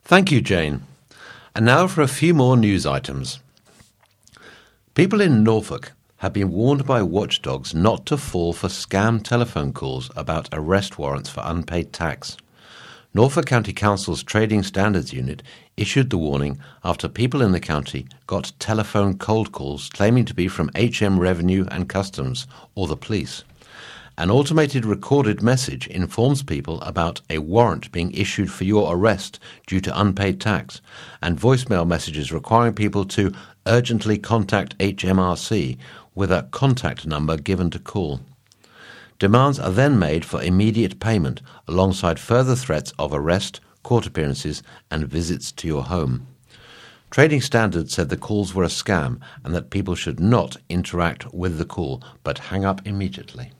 Thank you, Jane. And now for a few more news items. People in Norfolk have been warned by watchdogs not to fall for scam telephone calls about arrest warrants for unpaid tax. Norfolk County Council's Trading Standards Unit issued the warning after people in the county got telephone cold calls claiming to be from HM Revenue and Customs or the police. An automated recorded message informs people about a warrant being issued for your arrest due to unpaid tax, and voicemail messages requiring people to urgently contact HMRC with a contact number given to call. Demands are then made for immediate payment, alongside further threats of arrest, court appearances, and visits to your home. Trading Standards said the calls were a scam and that people should not interact with the call, but hang up immediately.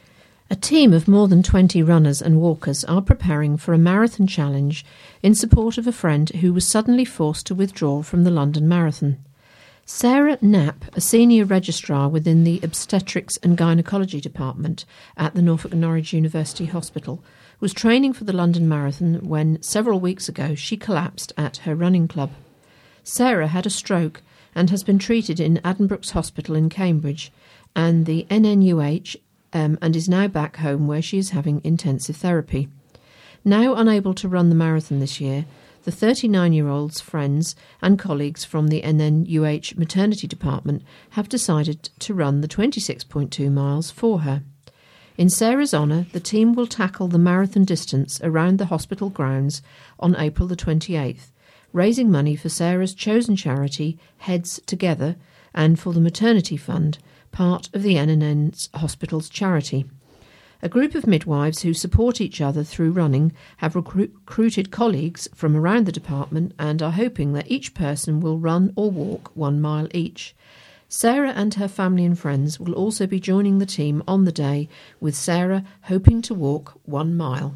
A team of more than 20 runners and walkers are preparing for a marathon challenge in support of a friend who was suddenly forced to withdraw from the London Marathon. Sarah Knapp, a senior registrar within the Obstetrics and Gynecology Department at the Norfolk and Norwich University Hospital, was training for the London Marathon when, several weeks ago, she collapsed at her running club. Sarah had a stroke and has been treated in Addenbrooke's Hospital in Cambridge and the NNUH and is now back home where she is having intensive therapy. Now unable to run the marathon this year, the 39-year-old's friends and colleagues from the NNUH maternity department have decided to run the 26.2 miles for her. In Sarah's honour, the team will tackle the marathon distance around the hospital grounds on April the 28th, raising money for Sarah's chosen charity, Heads Together, and for the maternity fund, part of the NNN's hospital's charity. A group of midwives who support each other through running have recruited colleagues from around the department and are hoping that each person will run or walk 1 mile each. Sarah and her family and friends will also be joining the team on the day, with Sarah hoping to walk 1 mile.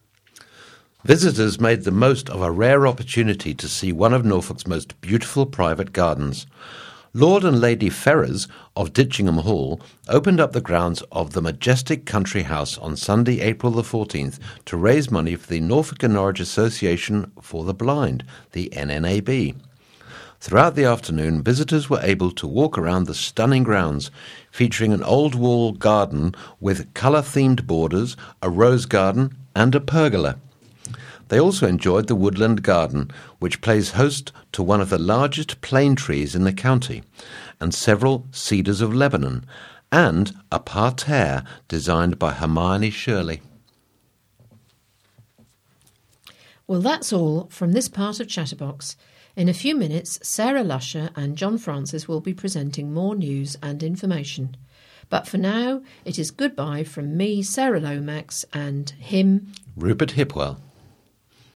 Visitors made the most of a rare opportunity to see one of Norfolk's most beautiful private gardens. Lord and Lady Ferrers of Ditchingham Hall opened up the grounds of the majestic country house on Sunday, April the 14th, to raise money for the Norfolk and Norwich Association for the Blind, the NNAB. Throughout the afternoon, visitors were able to walk around the stunning grounds, featuring an old wall garden with colour-themed borders, a rose garden and a pergola. They also enjoyed the woodland garden, which plays host to one of the largest plane trees in the county, and several cedars of Lebanon, and a parterre designed by Hermione Shirley. Well, that's all from this part of Chatterbox. In a few minutes, Sarah Lusher and John Francis will be presenting more news and information. But for now, it is goodbye from me, Sarah Lomax, and him, Rupert Hipwell.